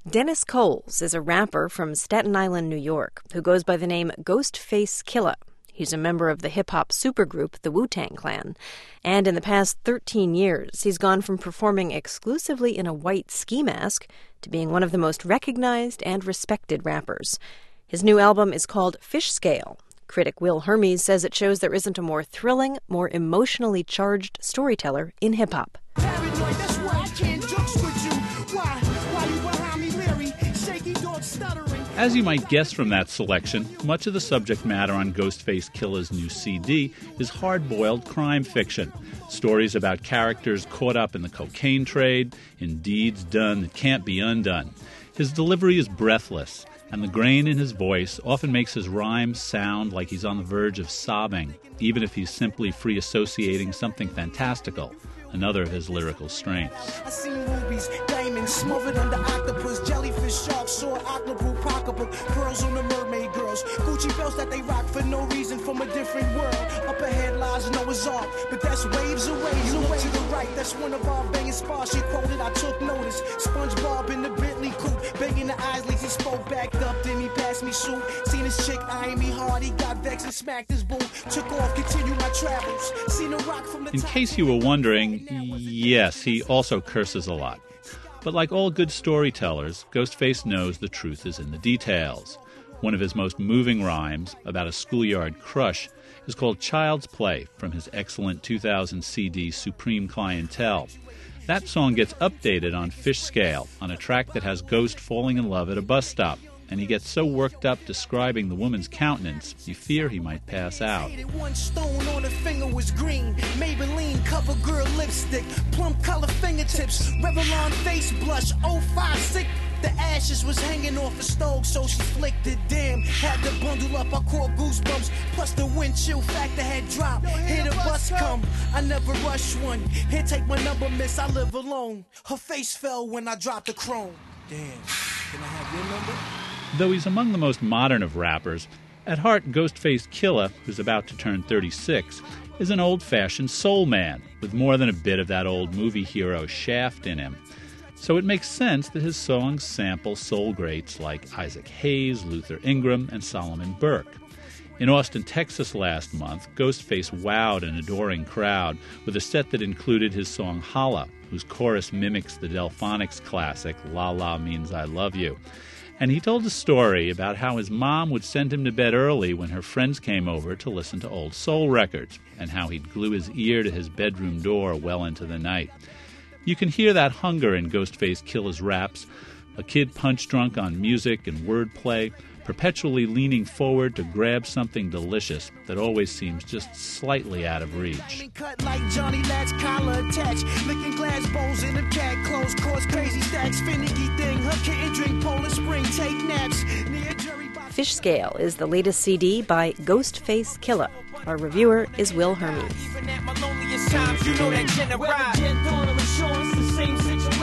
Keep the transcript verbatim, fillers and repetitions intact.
Dennis Coles is a rapper from Staten Island, New York, who goes by the name Ghostface Killah. He's a member of the hip-hop supergroup, the Wu-Tang Clan. And in the past thirteen years, he's gone from performing exclusively in a white ski mask to being one of the most recognized and respected rappers. His new album is called Fish Scale. Critic Will Hermes says it shows there isn't a more thrilling, more emotionally charged storyteller in hip-hop. As you might guess from that selection, much of the subject matter on Ghostface Killah's new C D is hard-boiled crime fiction. Stories about characters caught up in the cocaine trade, in deeds done that can't be undone. His delivery is breathless, and the grain in his voice often makes his rhymes sound like he's on the verge of sobbing, even if he's simply free associating something fantastical, another of his lyrical strengths. I seen rubies, diamonds, smothered under octopus, jellyfish, sharks, sword, octopus, pocketbook, pearls on the mermaid girls, Gucci belts that they rock for no reason from a different world. Up ahead lies Noah's Ark, but that's waves away. You look to the right, that's one of our banging spots. She quoted, I took notice. SpongeBob in the Bentley coupe, banging the eyes, lazy spoke, backed up, then he passed me soup. Seen his chick eyeing me hard, he got vexed and smacked his boo. Took off, continued my travels. Seen a rock from the In case you were wondering, yes, he also curses a lot. But like all good storytellers, Ghostface knows the truth is in the details. One of his most moving rhymes, about a schoolyard crush, is called Child's Play from his excellent two thousand C D Supreme Clientele. That song gets updated on Fish Scale, on a track that has Ghost falling in love at a bus stop. And he gets so worked up describing the woman's countenance, you fear he might pass out. One stone on the finger was green, Maybelline cover girl lipstick, plum color fingertips, Revlon face blush, oh five sick. The ashes was hanging off the stove, so she flicked it. Damn, had to bundle up, I caught goosebumps. Plus the wind chill factor had dropped. Here the bus come, I never rush one. Here take my number, miss, I live alone. Her face fell when I dropped the chrome. Damn, can I have your number? Though he's among the most modern of rappers, at heart Ghostface Killah, who's about to turn thirty-six, is an old-fashioned soul man with more than a bit of that old movie hero Shaft in him. So it makes sense that his songs sample soul greats like Isaac Hayes, Luther Ingram, and Solomon Burke. In Austin, Texas last month, Ghostface wowed an adoring crowd with a set that included his song Holla, whose chorus mimics the Delphonics classic La La Means I Love You. And he told a story about how his mom would send him to bed early when her friends came over to listen to old soul records, and how he'd glue his ear to his bedroom door well into the night. You can hear that hunger in Ghostface Killah's raps, a kid punch-drunk on music and wordplay, perpetually leaning forward to grab something delicious that always seems just slightly out of reach. Cut like Johnny Latch, collar attached, licking glass bowls in the cat clothes, cause crazy stacks, finicky thing, her kitten drink Polar Spring, take naps. Fish Scale is the latest C D by Ghostface Killah. Our reviewer is Will Hermes. Even at my loneliest times, you know that